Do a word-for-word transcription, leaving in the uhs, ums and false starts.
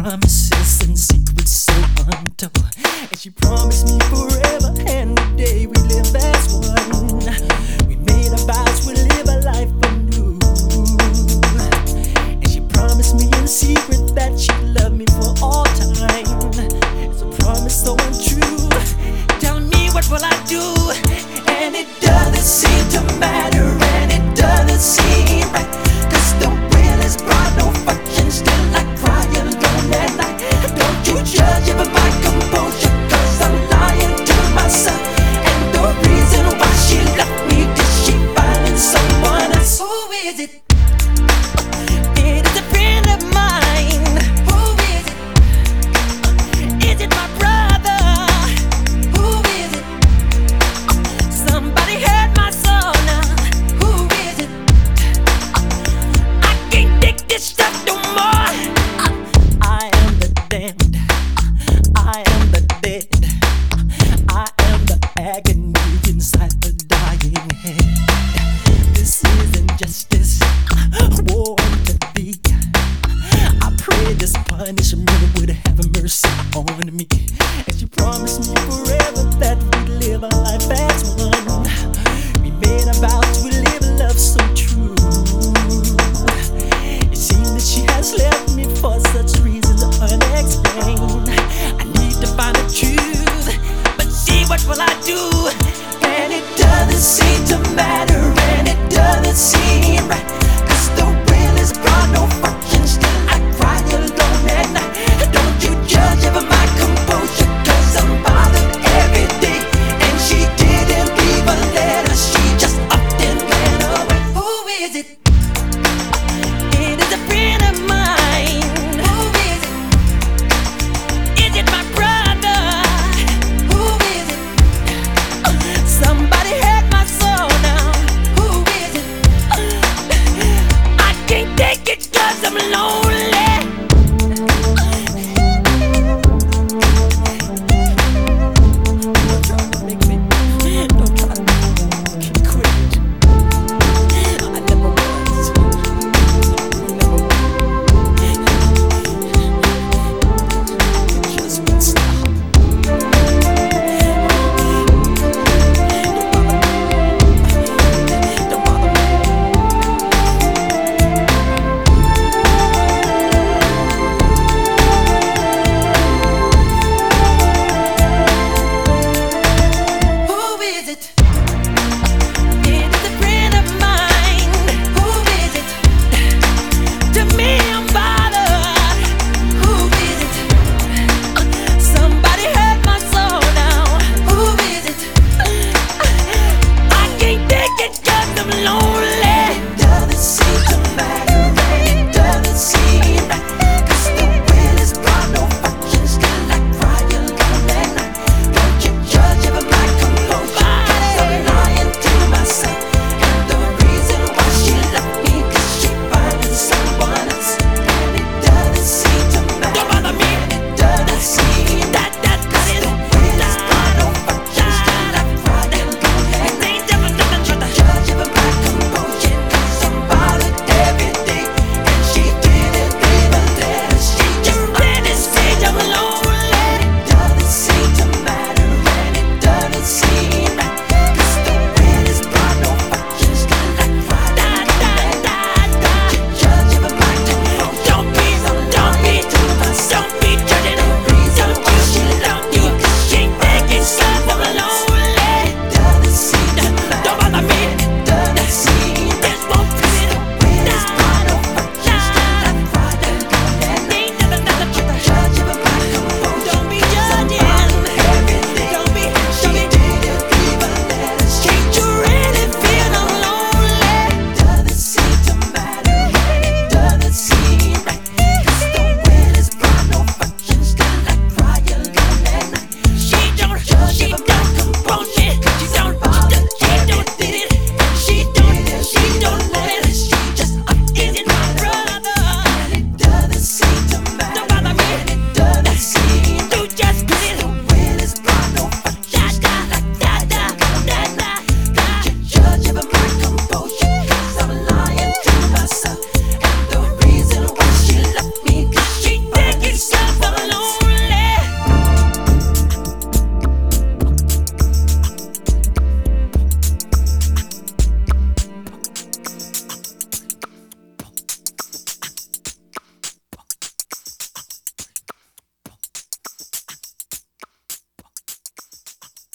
promises and secrets so untold. And she promised me forever and the day we live as one. We made our vows, we live a life anew. And she promised me in secret that she'd love me for all time. It's a promise so untrue. Tell me, what will I do? And it doesn't seem to matter, and it doesn't seem right, 'cause the will is bright, no fortune, still I cry alone at night. Don't you judge it by my composure, 'cause I'm lying to myself. And the reason why she left me, did she find someone else? Who is it? It is a friend of mine. Who is it? Is it my brother? Who is it? Somebody heard my soul now. Who is it? I can't take this stuff no more. I am the damned. I am the dead. I am the agony inside the dying head. This isn't justice. Woe unto thee. I pray this punishment would have mercy on me. And she promised me forever that we'd live our life as one. We made our vows, we live a love so true. It seems that she has left me for such reasons unexplained.